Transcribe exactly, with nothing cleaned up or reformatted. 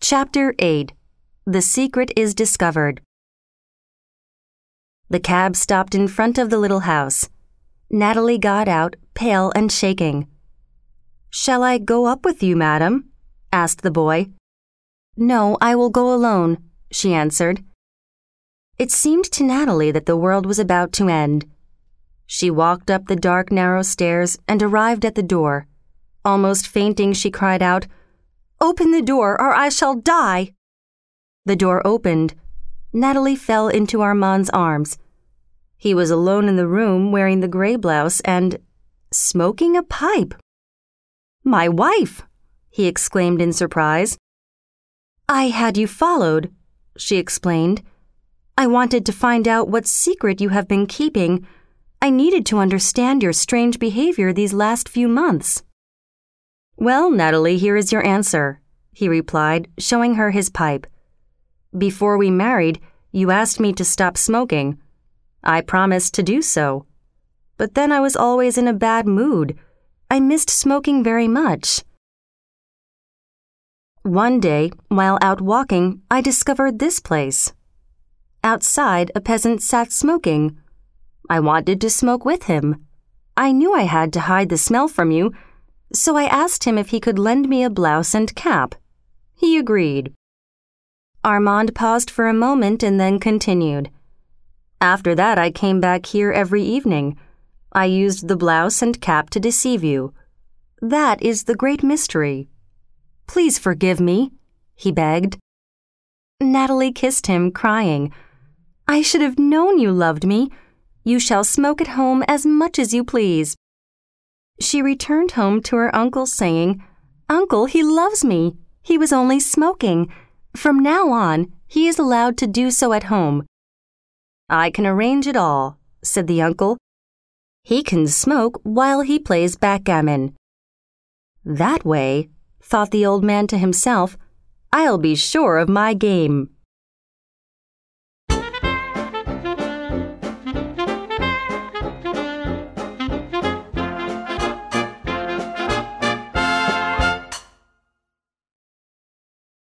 Chapter eight. The Secret is Discovered. The cab stopped in front of the little house. Natalie got out, pale and shaking. "Shall I go up with you, madam?" asked the boy. "No, I will go alone," she answered. It seemed to Natalie that the world was about to end. She walked up the dark, narrow stairs and arrived at the door. Almost fainting, she cried out, "Open the door, or I shall die!" The door opened. Natalie fell into Armand's arms. He was alone in the room, wearing the gray blouse and smoking a pipe. "My wife!" he exclaimed in surprise. "I had you followed," she explained. "I wanted to find out what secret you have been keeping. I needed to understand your strange behavior these last few months." "Well, Natalie, here is your answer," he replied, showing her his pipe. "Before we married, you asked me to stop smoking. I promised to do so. But then I was always in a bad mood. I missed smoking very much. One day, while out walking, I discovered this place. Outside, a peasant sat smoking. I wanted to smoke with him. I knew I had to hide the smell from you, so I asked him if he could lend me a blouse and cap. He agreed." Armand paused for a moment and then continued. "After that, I came back here every evening. I used the blouse and cap to deceive you. That is the great mystery. Please forgive me," he begged. Natalie kissed him, crying, "I should have known you loved me. You shall smoke at home as much as you please." She returned home to her uncle saying, "Uncle, he loves me. He was only smoking. From now on, he is allowed to do so at home." "I can arrange it all," said the uncle. "He can smoke while he plays backgammon." "That way," thought the old man to himself, "I'll be sure of my game."